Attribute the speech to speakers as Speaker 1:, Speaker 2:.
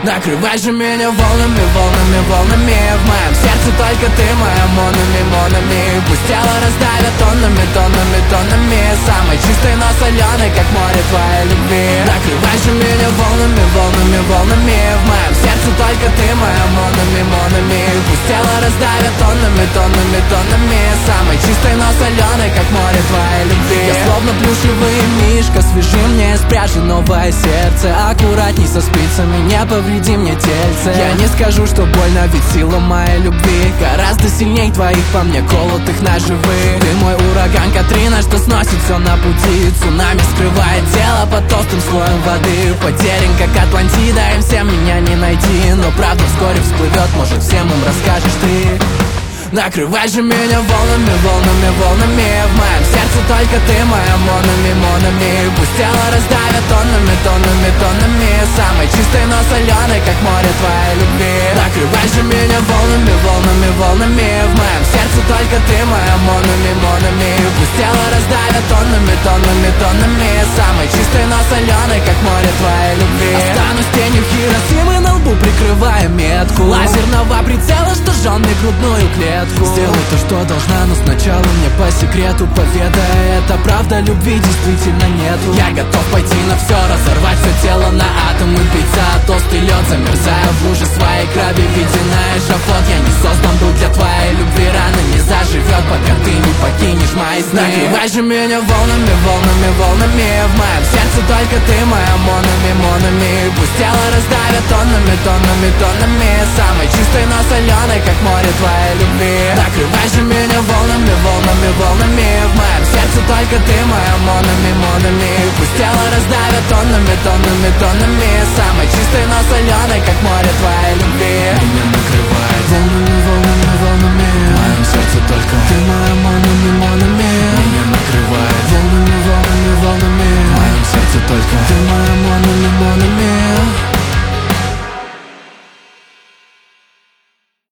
Speaker 1: Накрывай же меня волнами, волнами, волнами. В моем сердце только ты, моя монами, монами. Пусть тело раздавят тоннами, тоннами, тоннами. Самой чистой, но соленой, как море твоей любви. Накрывай же меня волнами, волнами, волнами. В моем сердце только ты, моя монами, монами. Пусть тело раздавят тоннами, тоннами, тоннами. Самой чистой, но соленой, как море твоей любви. Я словно плюшевый мишка, свяжи мне из пряжи новое сердце. Аккуратней со спицами, не повреди мне тельце. Я не скажу, что больно, ведь сила моей любви гораздо сильней твоих по мне колотых ножевых. Ты мой ураган Катрина, что сносит все на пути. Цунами скрывает тело под толстым слоем воды. Потерян, как Атлантида, им всем меня не найти. Но правда вскоре всплывет, может всем им расскажешь ты. Накрывай же меня волнами, волнами, волнами. В моем сердце только ты, моя монами, монами. Пусть тело раздавят тоннами, тоннами, тоннами. Самой чистой, но соленой, как море твоей любви. Накрывай же меня волнами, волнами, волнами. В моем сердце только ты, моя монами, монами. Пусть тело раздавят тоннами, тоннами, тоннами. Самой чистой, но соленой, как море твоей любви. Останусь тенью Хиросимы, на лбу прикрывая метку лазерного прицела, что жжет мне грудную клетку. Сделай то, что должна, но сначала мне по секрету поведай. Это правда, любви действительно нету. Я готов пойти на все, разорвать все тело на атомы. Бить за толстый лед, замерзая в луже своей крови. Видя на эшафот, я не создан был для твоей любви. Рана не заживет, пока ты не покинешь мои сны. Накрывай же меня волнами, волнами, волнами. В моем сердце только ты, моя монами, монами. Пусть тело раздавят тоннами, тоннами, тоннами. Самой чистой, но соленой, как море твоей любви. Накрывай же меня волнами, волнами, волнами. В моем сердце только ты, моя монами, монами. Пусть тело раздавят тоннами, тоннами, тоннами. Самой